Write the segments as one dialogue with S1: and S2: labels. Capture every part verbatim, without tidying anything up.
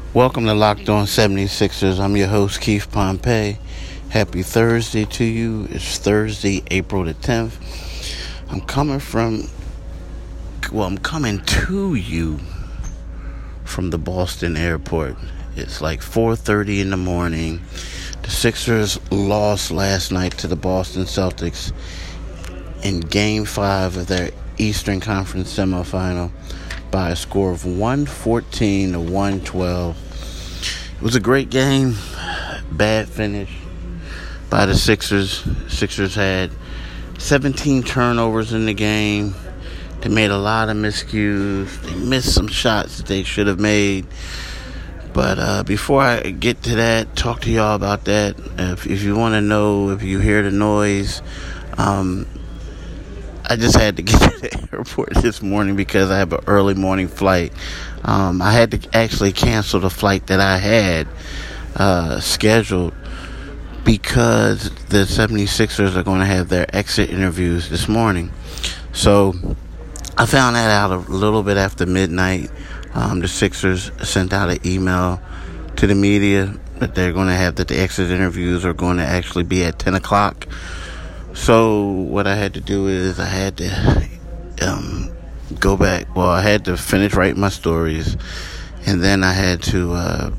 S1: Welcome to Locked On seventy-sixers. I'm your host, Keith Pompey. Happy Thursday to you. It's Thursday, April the tenth. I'm coming from, well, I'm coming to you from the Boston airport. It's like four thirty in the morning. The Sixers lost last night to the Boston Celtics in Game five of their Eastern Conference semifinal by a score of one fourteen to one twelve. It was a great game. Bad finish by the Sixers. Sixers had seventeen turnovers in the game. They made a lot of miscues. They missed some shots that they should have made. But uh, before I get to that, talk to y'all about that. If, if you want to know, if you hear the noise, um, I just had to get to the airport this morning because I have an early morning flight. Um, I had to actually cancel the flight that I had uh, scheduled because the seventy-sixers are going to have their exit interviews this morning. So I found that out a little bit after midnight. Um, the Sixers sent out an email to the media that they're going to have that the exit interviews are going to actually be at ten o'clock. So what I had to do is I had to um, go back. Well, I had to finish writing my stories, and then I had to uh,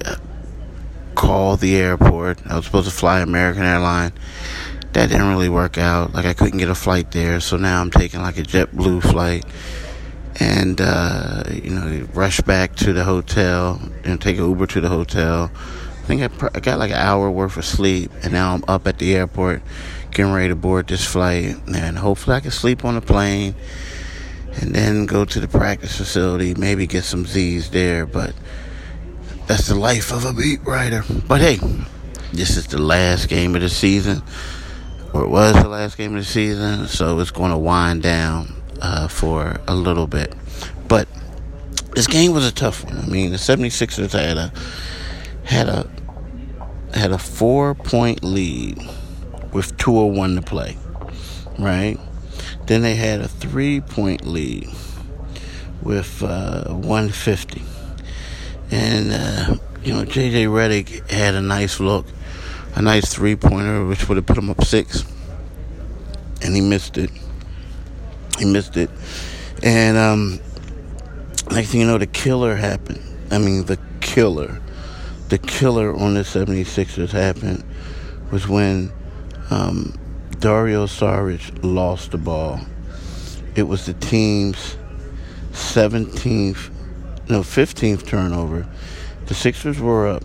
S1: call the airport. I was supposed to fly American Airlines. That didn't really work out. Like, I couldn't get a flight there, so now I'm taking like a JetBlue flight, and uh, you know, rush back to the hotel and take an Uber to the hotel. I think I, pr- I got like an hour worth of sleep, and now I'm up at the airport getting ready to board this flight, and hopefully I can sleep on the plane and then go to the practice facility, maybe get some Z's there. But that's the life of a beat writer. But hey, this is the last game of the season, or it was the last game of the season, so it's going to wind down uh, for a little bit. But this game was a tough one. I mean, the seventy-sixers had a had a had a four point lead with two oh one to play, right? Then they had a three-point lead with uh, one fifty. And, uh, you know, J J Redick had a nice look, a nice three-pointer, which would have put him up six. And he missed it. He missed it. And um, next thing you know, the killer happened. I mean, the killer. The killer on the seventy-sixers happened was when Um, Dario Saric lost the ball. It was the team's seventeenth, no, fifteenth turnover. The Sixers were up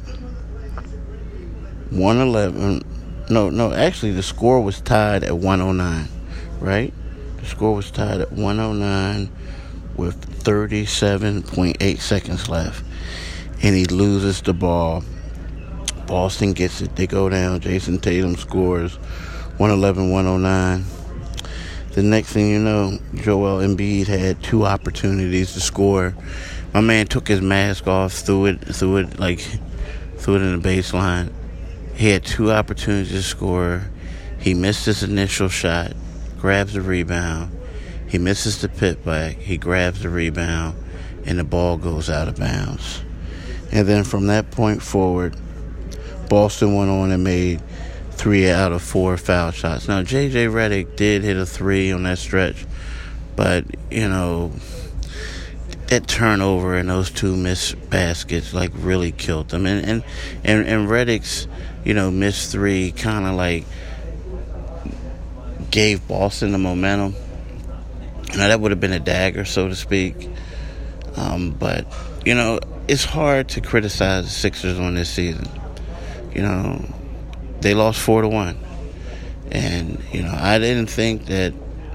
S1: one eleven. No, no, actually the score was tied at one oh nine, right? The score was tied at one oh nine with thirty-seven point eight seconds left. And he loses the ball. Boston gets it. They go down. Jason Tatum scores one eleven one oh nine. The next thing you know, Joel Embiid had two opportunities to score. My man took his mask off, threw it, threw it like, threw it in the baseline. He had two opportunities to score. He missed his initial shot, grabs the rebound. He misses the putback. He grabs the rebound, and the ball goes out of bounds. And then from that point forward, Boston went on and made three out of four foul shots. Now, J J Redick did hit a three on that stretch, but, you know, that turnover and those two missed baskets, like, really killed them. And and, and, and Redick's, you know, missed three kind of, like, gave Boston the momentum. Now, that would have been a dagger, so to speak. Um, but, you know, it's hard to criticize the Sixers on this season. You know, they lost four to one, and you know I didn't think that.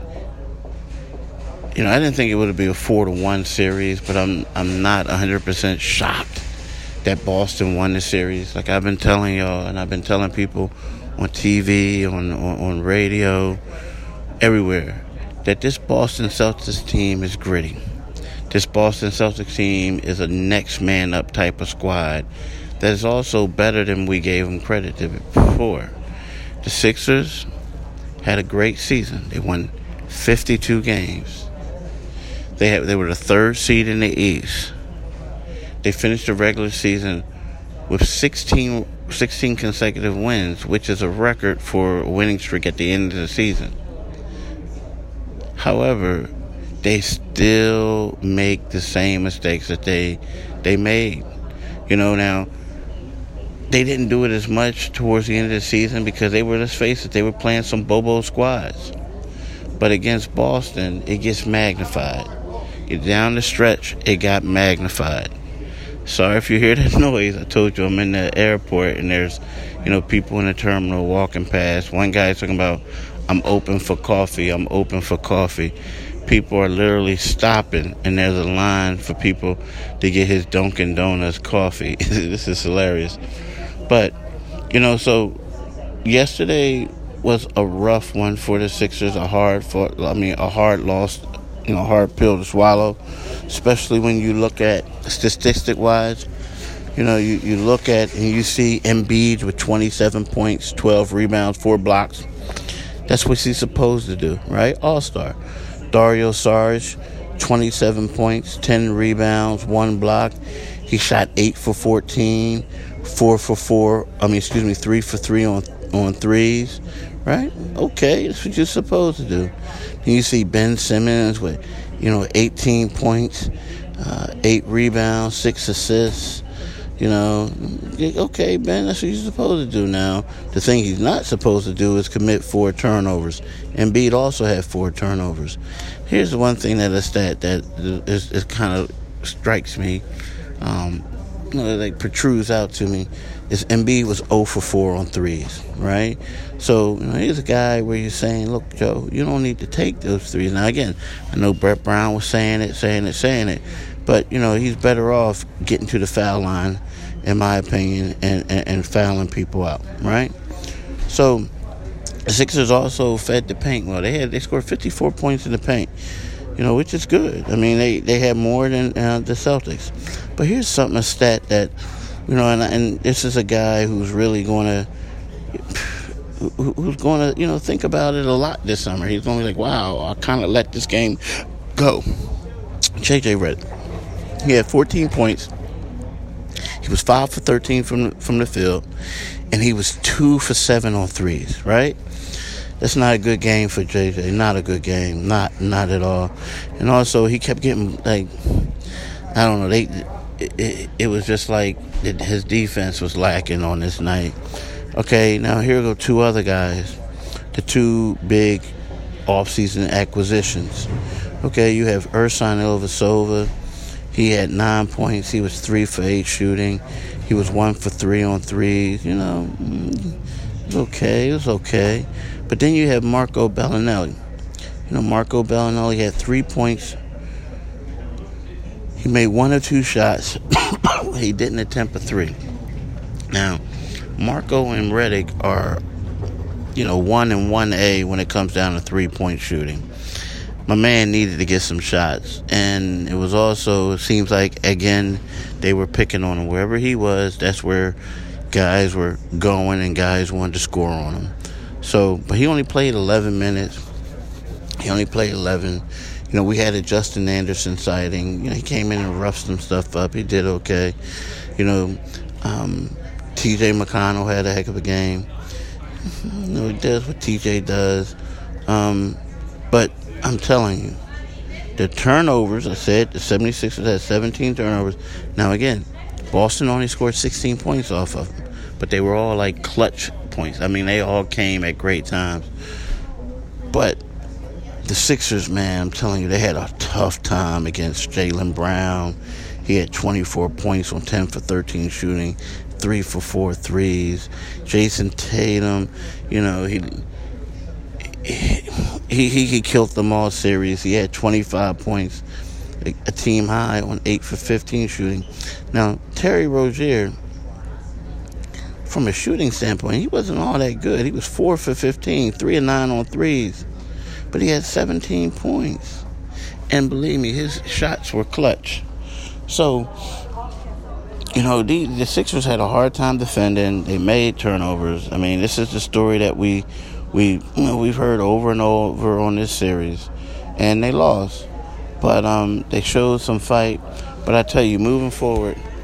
S1: You know, I didn't think it would be a four to one series, but I'm I'm not a hundred percent shocked that Boston won the series. Like I've been telling y'all, and I've been telling people on T V, on on, on radio, everywhere, that this Boston Celtics team is gritty. This Boston Celtics team is a next man up type of squad that is also better than we gave them credit for. The Sixers had a great season. They won fifty-two games. They had, they were the third seed in the East. they finished the regular season with sixteen, sixteen consecutive wins, which is a record for a winning streak at the end of the season. However, they still make the same mistakes that they they made. You know, now, they didn't do it as much towards the end of the season because they were, let's face it, they were playing some Bobo squads. But against Boston, it gets magnified. Get down the stretch, it got magnified. Sorry if you hear that noise. I told you I'm in the airport and there's, you know, people in the terminal walking past. One guy's talking about, I'm open for coffee, I'm open for coffee. People are literally stopping and there's a line for people to get his Dunkin' Donuts coffee. This is hilarious. But, you know, so yesterday was a rough one for the Sixers, a hard, for, I mean, a hard loss, you know, hard pill to swallow, especially when you look at statistic-wise. You know, you, you look at and you see Embiid with twenty-seven points, twelve rebounds, four blocks. That's what he's supposed to do, right? All-star. Dario Saric, twenty-seven points, ten rebounds, one block. He shot eight for fourteen. Four for four, I mean, excuse me, three for three on on threes, right? Okay, that's what you're supposed to do. Then you see Ben Simmons with, you know, eighteen points, uh, eight rebounds, six assists. You know, okay, Ben, that's what you're supposed to do now. The thing he's not supposed to do is commit four turnovers. Embiid also had four turnovers. Here's the one thing that a stat that is, is kind of strikes me. Um, You know, like protrudes out to me, is Embiid was zero for four on threes, right? So, you know, here's a guy where you're saying, look, Joe, you don't need to take those threes. Now, again, I know Brett Brown was saying it, saying it, saying it, but, you know, he's better off getting to the foul line, in my opinion, and, and, and fouling people out, right? So, the Sixers also fed the paint. Well, they had they scored fifty-four points in the paint, you know, which is good. I mean, they, they had more than uh, the Celtics. But here's something, a stat that, you know, and, and this is a guy who's really going to, who's going to, you know, think about it a lot this summer. He's going to be like, wow, I kind of let this game go. J J Redick. He had fourteen points. He was five for thirteen from, from the field. And he was two for seven on threes, right? That's not a good game for J J. Not a good game. Not not at all. And also, he kept getting, like, I don't know, they... It, it, it was just like it, his defense was lacking on this night. Okay, now here go two other guys. The two big offseason acquisitions. Okay, you have Ersan Ilyasova. He had nine points. He was three for eight shooting. He was one for three on threes. You know, it was okay. It was okay. But then you have Marco Bellinelli. You know, Marco Bellinelli had three points. He made one or two shots. He didn't attempt a three. Now, Marco and Redick are, you know, one and one A when it comes down to three-point shooting. My man needed to get some shots. And it was also, it seems like, again, they were picking on him. Wherever he was, that's where guys were going and guys wanted to score on him. So, but he only played eleven minutes. He only played eleven. You know, we had a Justin Anderson sighting. You know, he came in and roughed some stuff up. He did okay. You know, um, T J McConnell had a heck of a game. You know, he does what T J does. Um, but I'm telling you, the turnovers, I said, the seventy-sixers had seventeen turnovers. Now, again, Boston only scored sixteen points off of them. But they were all, like, clutch points. I mean, they all came at great times. But the Sixers, man, I'm telling you, they had a tough time against Jaylen Brown. He had twenty-four points on ten for thirteen shooting, three for four threes. Jason Tatum, you know, he he he, he killed them all series. He had twenty-five points, a team high on eight for fifteen shooting. Now, Terry Rozier, from a shooting standpoint, he wasn't all that good. He was four for fifteen, three and nine on threes. But he had seventeen points. And believe me, his shots were clutch. So, you know, the, the Sixers had a hard time defending. They made turnovers. I mean, this is the story that we, we you know, we've heard over and over on this series. And they lost. But um, they showed some fight. But I tell you, moving forward,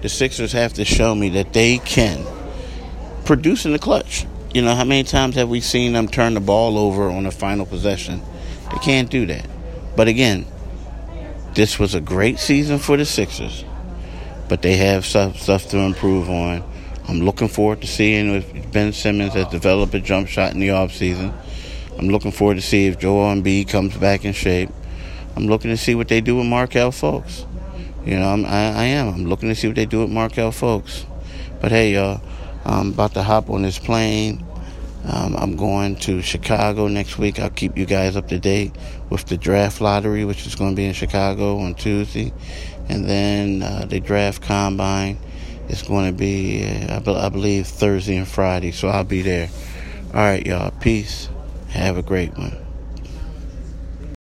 S1: the Sixers have to show me that they can produce in the clutch. You know, how many times have we seen them turn the ball over on the final possession? They can't do that. But again, this was a great season for the Sixers, but they have stuff, stuff to improve on. I'm looking forward to seeing if Ben Simmons has developed a jump shot in the offseason. I'm looking forward to see if Joel Embiid comes back in shape. I'm looking to see what they do with Markelle Fultz. You know, I'm, I, I am. I'm looking to see what they do with Markelle Fultz. But hey, y'all, I'm about to hop on this plane. Um, I'm going to Chicago next week. I'll keep you guys up to date with the draft lottery, which is going to be in Chicago on Tuesday. And then uh, the draft combine is going to be, uh, I, be- I believe, Thursday and Friday. So I'll be there. All right, y'all. Peace. Have a great one.